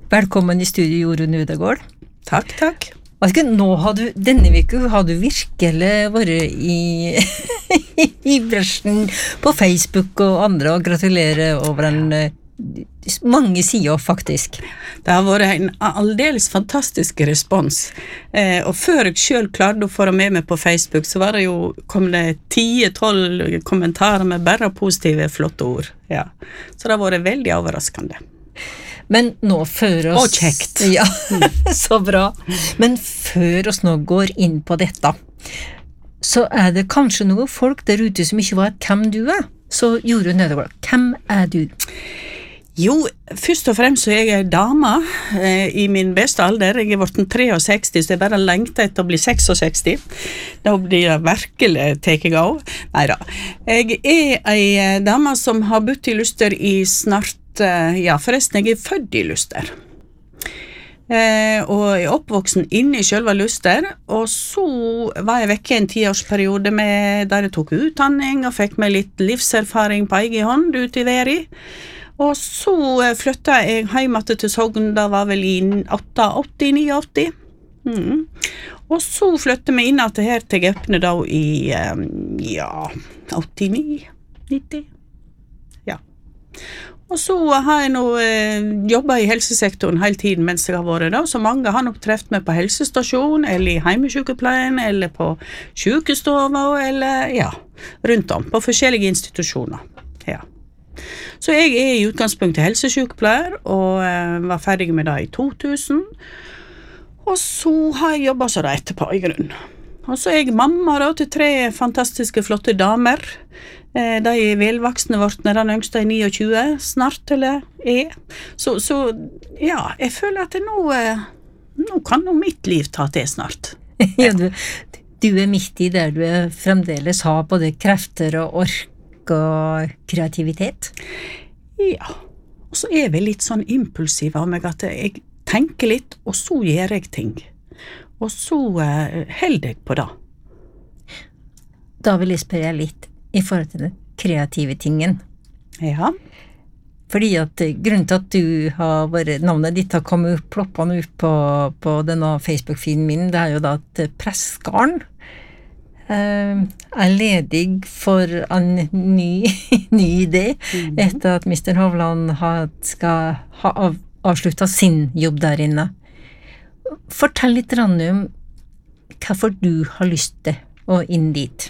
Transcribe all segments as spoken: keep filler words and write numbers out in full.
Velkommen i studio, Jorunn Udegård. Takk, takk. Altså, nå har du, denne uka har du virkelig vært i, i bresjen på Facebook og andre, og gratulerer over en mange sider faktisk. Det har vært en aldeles fantastisk respons, eh, og før jeg selv klarte å få med meg på Facebook, så var det jo, kom det ti tolv kommentarer med bare positive, flotte ord. Ja. Så det har vært veldig overraskende. Men nå før oss... Og kjekt. Ja, så bra. Men før oss nå går inn på dette, så er det kanskje noen folk der ute som ikke vet hvem du er. Så Jorunn Udegård, hvem er du? Jo, først og fremst så er jeg dame eh, i min beste alder. Jeg er vorten sekstitre, så jeg bare lengter etter å bli sekstiseks. Da blir jeg virkelig teket av. Neida. Jeg er en dame som har bodd i Luster i snart, eh, ja forresten, jeg er født i Luster. Eh, og jeg er oppvoksen inne i selve Luster, og så var jeg vekke en tiårsperiode med, der jeg tok utdanning og fikk meg litt livserfaring på egen hånd ute i verden. Og så flyttet jeg hjem til Sogn, da var vel i åtti nitti. Mm. Og så flyttet jeg inn til her til Gaupne da i, ja, åttini nitti. Ja. Og så har jeg nå eh, jobbet i helsesektoren hele tiden mens jeg har vært da, så mange har nok treft meg på helsestasjon, eller i heimesykepleien, eller på sykestover, eller ja, rundt om, på forskjellige institusjoner. Ja. Så jeg er i utgangspunktet helsesykepleier, og eh, var ferdig med det i to tusen, og så har jeg jobbet så da etterpå i grunn. Og så er jeg mamma da, til tre fantastiske flotte damer. Eh, de er velvaksne vårt, når den yngste er tjueni, snart, eller er. Så, så ja, jeg føler at det nå, eh, nå kan nå mitt liv ta til snart. Ja, du, du er midt i der du er fremdeles har både krefter og ork og kreativitet. Ja, og så er vi litt sånn impulsive av meg at jeg tenker litt, og så gjør jeg ting. Og så uh, holder jeg på det. Da vil jeg spørre litt i forhold til den kreative tingen. Ja. Fordi at grunnen til at du har vært, navnet ditt har kommet opp, ploppende ut på, på denne Facebook-feeden min, det er jo da at Pressgarn Uh, er ledig for en ny, ny idé mm-hmm. etter at mister Hovland har, skal ha av, avsluttet sin jobb der inne. Fortell litt om hvorfor du har lyst til å inn dit.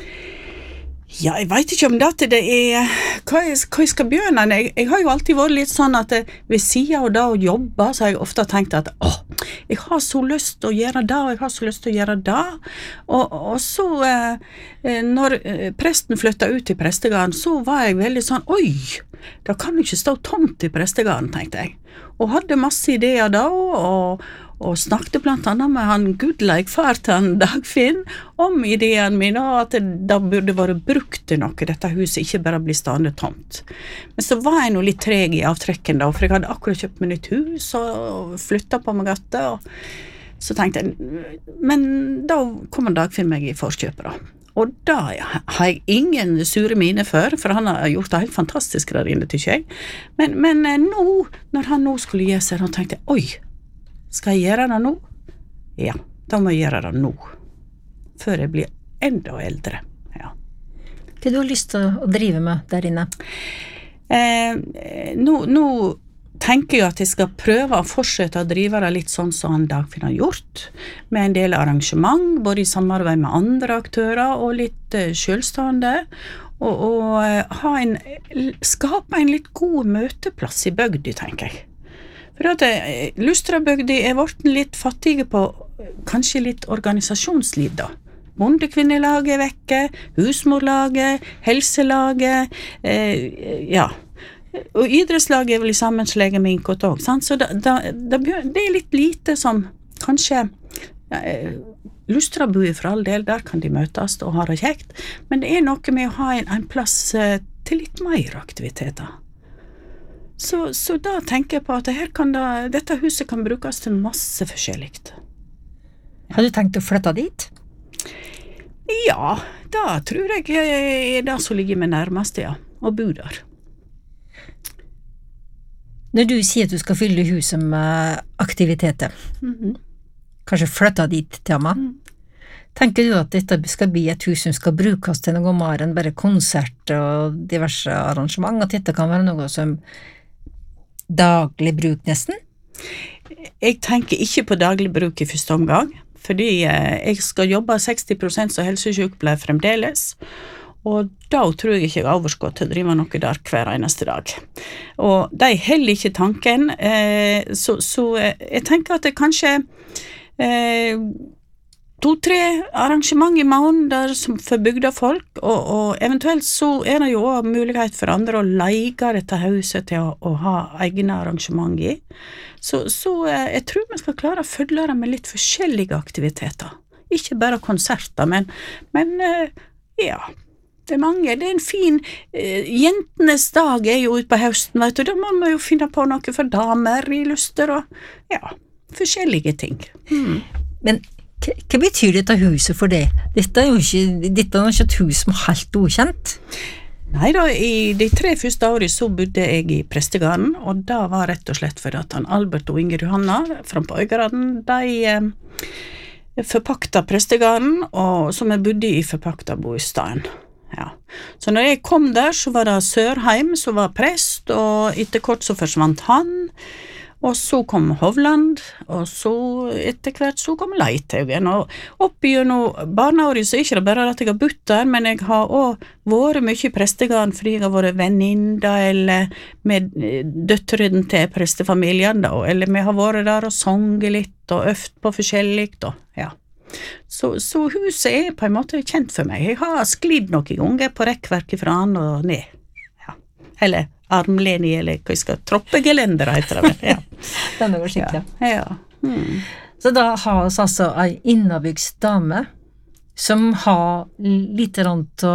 Ja, jeg vet ikke om det, det er hva jeg, hva jeg skal begynne. Jeg, jeg har jo alltid vært litt sånn at ved siden av det å jobbe, så har jeg ofte tenkt at åh, jeg har så lyst til å gjøre det, og jeg har så lyst til å gjøre det. Og, og så, eh, når presten flyttet ut til prestegarden, så var jeg veldig sånn, oi, da kan jeg ikke stå tomt i prestegarden, tenkte jeg. Og hadde masse ideer da, og og snakket blant annet med han Gudleik, far til han Dagfinn, om ideen mine, og at det da burde være brukt til noe, dette huset ikke bare bli stående tomt. Men så var jeg nå litt treg i avtrekken da, for jeg hadde akkurat kjøpt meg nytt hus, og flyttet på meg gata, og så tenkte jeg, men da kom han Dagfinn meg i forkjøpet da. Og da har jeg ingen sure mine før, for han har gjort det helt fantastisk der inne, tykker jeg. Men, men nå, når han nå skulle gi seg, da tenkte jeg, oi, skal jeg gjøre det nå? Ja, da må jeg gjøre det nå. Før jeg blir enda eldre. Ja. Hva du har lyst til å drive med der inne? Eh, nå, nå tenker jeg at jeg skal prøve å fortsette å drive det litt sånn som han Dagfinn har gjort, med en del arrangement, både i samarbeid med andre aktører og litt uh, selvstående, og, og uh, ha en, skape en litt god møteplass i bygda, tenker jeg. For at Lustrabygdi er vorten litt fattige på kanskje litt organisasjonsliv da. Bondekvinnelaget er vekke, husmorlaget, helselaget, eh, ja. Og idrettslaget er vel i sammenslege med Inkot også, sant? Så da, da, da, det er litt lite som kanskje ja, Lustrabygdi for all del, der kan de møtes og ha det kjekt, men det er noe med å ha en, en plass eh, til litt mer aktiviteter. Så, så da tenker jeg på at her kan da, dette huset kan brukes til masse forskjelligt. Ja. Har du tenkt å flytte dit? Ja, da tror jeg er det som ligger med nærmest, ja, og bo der. Når du sier at du skal fylle huset med aktiviteter, Mhm. kanskje flytte dit til meg, Mm. tenker du at dette skal bli et hus som skal brukes til noe mer enn bare konsert og diverse arrangement, at dette kan være noe som daglig bruk nesten? Jeg tenker ikke på daglig bruk i første omgang, fordi eh, jeg skal jobbe seksti prosent som helsesykepleier fremdeles, og da tror jeg ikke jeg har overskott til å drive noe der hver eneste dag. Og de heller ikke tanken, eh, så, så eh, jeg tenker at det kanskje eh, to-tre arrangement i måneden der som for bygda folk, og, og eventuelt så er det jo også mulighet for andre å leie dette huset til å, å ha egne arrangement i. Så, så eh, jeg tror vi skal klare å følge det med litt forskjellige aktiviteter. Ikke bare konserter, men, men eh, ja, det er mange. Det er en fin eh, jentenes dag er jo ute på høsten, vet du. Da må man jo finne på noe for damer i lyster og ja, forskjellige ting. Mm. Men hva, hva betyr dette huset for deg? Dette er jo ikke, dette er ikke et hus som er helt ukjent. Nei da, i de tre første årene så bodde jeg i prestegarden, og da var rett og slett for at han Albert og Inger Johanna frem på Øygarden, de eh, forpakta prestegarden, og som jeg bodde i forpakta bostaden. Ja. Så når jeg kom der, så var det Sørheim som var prest, og etter kort så forsvant han, og så kom Hovland, og så etter hvert så kom Leithaugen, og opp gjennom barneåret så er ikke det bare at jeg har bodd der, men jeg har også vært mye i prestegarden fordi jeg har vært venninne eller med døtrene til prestefamilien, da, eller vi har vært der og sunget litt og øvd på forskjellig, da, ja. Så, så huset er på en måte kjent for meg. Jeg har sklidd noen ganger på rekkverket fra han og ned. Ja. Eller armleni, eller hva jeg skal, troppegelender heter det vel. Ja. Det er noe skikkelig. Ja. Ja. Mm. Så da har vi altså en innebygds dame som har litt rant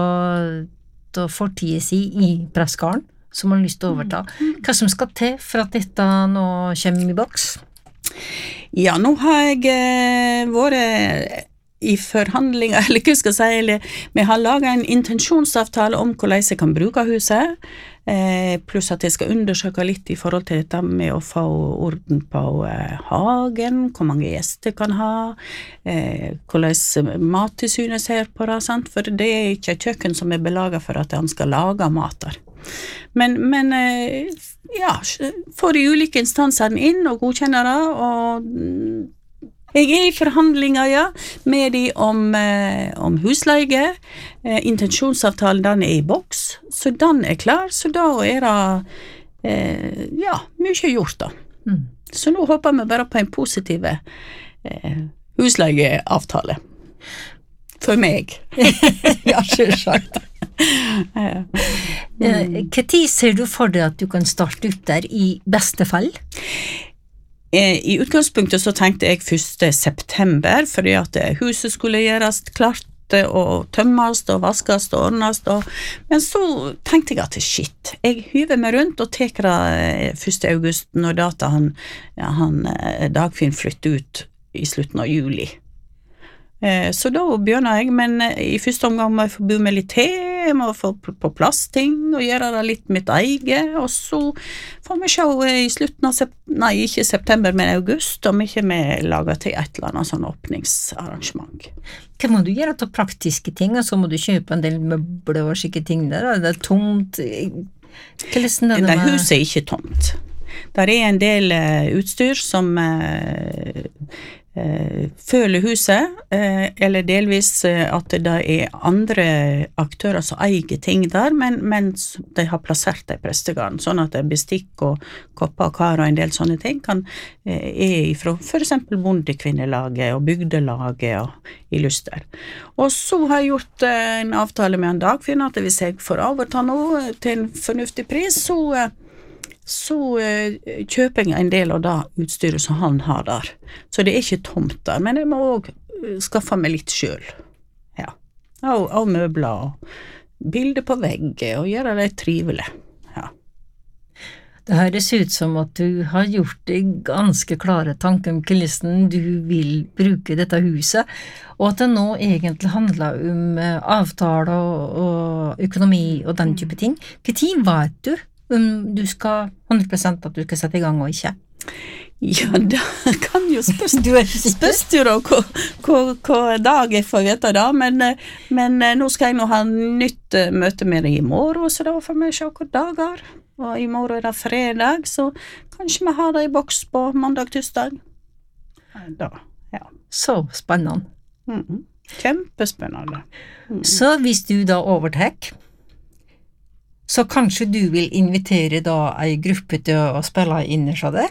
å fortide seg i pressgården, som har lyst til å overta. Hva som skal til for at dette nå kommer i boks? Ja, nå har jeg eh, vært i forhandlinger, eller hva skal jeg si, eller vi har laget en intensjonsavtale om hvordan jeg kan bruke huset, eh, pluss at jeg skal undersøke litt i forhold til dette med å få orden på eh, hagen, hvor mange gjester kan ha, eh, hvordan mattilsynet ser på det, sant? For det er ikke et kjøkken som er belaget for at han skal lage mat der. Men, men eh, ja, får de ulike instansene inn og godkjenner det, og jeg er i forhandlinger, ja, med de om, eh, om husleie. Eh, intensjonsavtalen, den er i boks, så den er klar, så da er det, eh, ja, mye gjort da. Mm. Så nå håper vi bare på en positiv eh, husleieavtale. For meg. Ja, selvsagt. Ja. Mm. Hva tid ser du for deg at du kan starte ut der i beste fall? I utgangspunktet så tenkte jeg første september, fordi at huset skulle gjøres klart og tømmes og vaskes og ordnes, og, men så tenkte jeg at shit, jeg hyver meg rundt og teker det første august når data han, ja, han Dagfinn flytter ut i slutten av juli. Så da begynner jeg, men i første omgang må jeg få bo med litt te, jeg må få på plass ting og gjøre det litt mitt eget, og så får vi se i slutten av september, nei, ikke september, men august, om ikke vi lager til et eller annet sånn åpningsarrangement. Hva må du gjøre til praktiske ting, og så må du kjøpe en del møbler og skikke ting der, det er tomt. Hva er det med? Huset er ikke tomt. Der er en del uh, utstyr som uh, uh, føler huset, uh, eller delvis uh, at det er andre aktører som eier ting der, men, men de har plassert det i prestegarden, sånn at det er bestikk og kopper og kar og en del sånne ting kan uh, er fra for eksempel bondekvinnelaget og bygdelaget og i Luster. Og så har jeg gjort uh, en avtale med en Dagfinn at hvis jeg får overta noe til en fornuftig pris, så uh, så uh, kjøper jeg en del av det utstyret som han har der. Så det er ikke tomt der, men jeg må også uh, skaffe meg litt selv. Ja, og, og møbler, og bilder på vegget, og gjøre det trivelig. Ja. Det høres ut som at du har gjort deg ganske klare tanker om hvordan du vil bruke dette huset, og at det nå egentlig handler om uh, avtaler og, og økonomi og den type ting. Hva tid vet du om du skal hundre prosent at du skal sette i gang og ikke? Ja, det kan jo spørs. Du er ikke sikker? Spørs jo da hva, hva, hva dag jeg får vite da, men, men nå skal jeg nå ha nytt uh, møte med deg i morgen, så da får vi se hva dager. Og i morgen er det fredag, så kanskje vi har det i boks på mandag, tirsdag. Da, ja. Så spennende. Mm-hmm. Kjempespennende. Mm-hmm. Så hvis du da overtar, så kanskje du vil invitere da en gruppe til å spille inn, så det?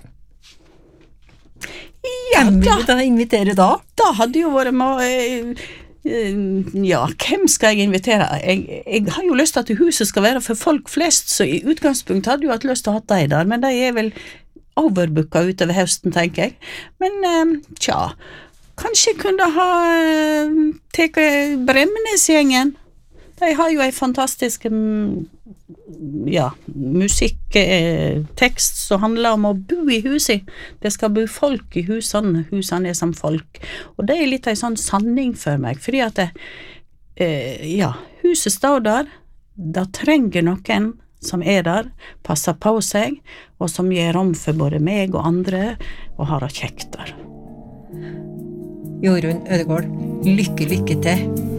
Ja, hvem vil da, du da invitere da? Da hadde jo vært med, ja, hvem skal jeg invitere? Jeg, jeg har jo lyst til at huset skal være for folk flest, så i utgangspunkt hadde jeg jo hatt lyst til å ha deg der, men de er vel overbooka utover høsten, tenker jeg. Men, tja, kanskje jeg kunne ha teke Bremnes-gjengen. De har jo en fantastisk ja, musikktekst som handler om å bo i huset. Det skal bo folk i husene, husene er som folk. Og det er litt en sånn sanning for meg, fordi at det, eh, ja, huset står der, da trenger noen som er der, passer på seg, og som gjør om for både meg og andre, og har det kjekt der. Jorunn Ødegård, lykke, lykke til.